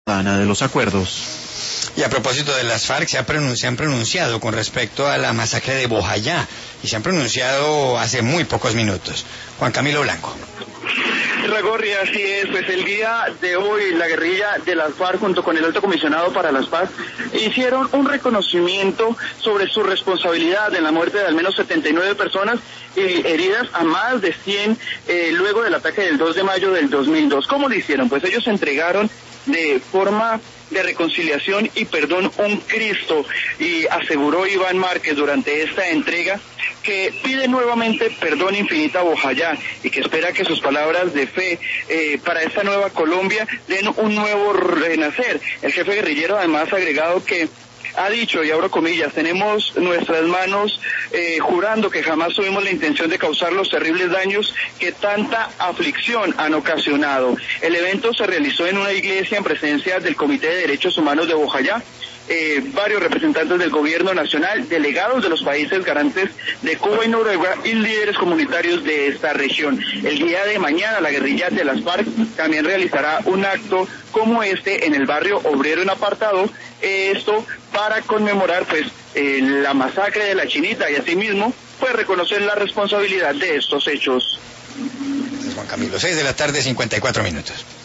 Ana, de los acuerdos. Y a propósito de las FARC, se han pronunciado con respecto a la masacre de Bojayá, y se han pronunciado hace muy pocos minutos. Juan Camilo Blanco. Ragorri, así es, pues el día de hoy la guerrilla de las FARC junto con el Alto Comisionado para las Paz hicieron un reconocimiento sobre su responsabilidad en la muerte de al menos 79 personas y heridas a más de 100 luego del ataque del 2 de mayo del 2002. ¿Cómo lo hicieron? Pues ellos entregaron de forma de reconciliación y perdón un Cristo, y aseguró Iván Márquez durante esta entrega que pide nuevamente perdón infinita a Bojayá y que espera que sus palabras de fe para esta nueva Colombia den un nuevo renacer. El jefe guerrillero además ha agregado que ha dicho, y abro comillas, tenemos nuestras manos jurando que jamás tuvimos la intención de causar los terribles daños que tanta aflicción han ocasionado. El evento se realizó en una iglesia en presencia del Comité de Derechos Humanos de Bojayá, varios representantes del gobierno nacional, delegados de los países garantes de Cuba y Noruega y líderes comunitarios de esta región. El día de mañana la guerrilla de las FARC también realizará un acto como este en el barrio obrero en Apartado, esto para conmemorar pues la masacre de la Chinita y asimismo pues reconocer la responsabilidad de estos hechos. Juan Camilo, 6 de la tarde, 54 minutos.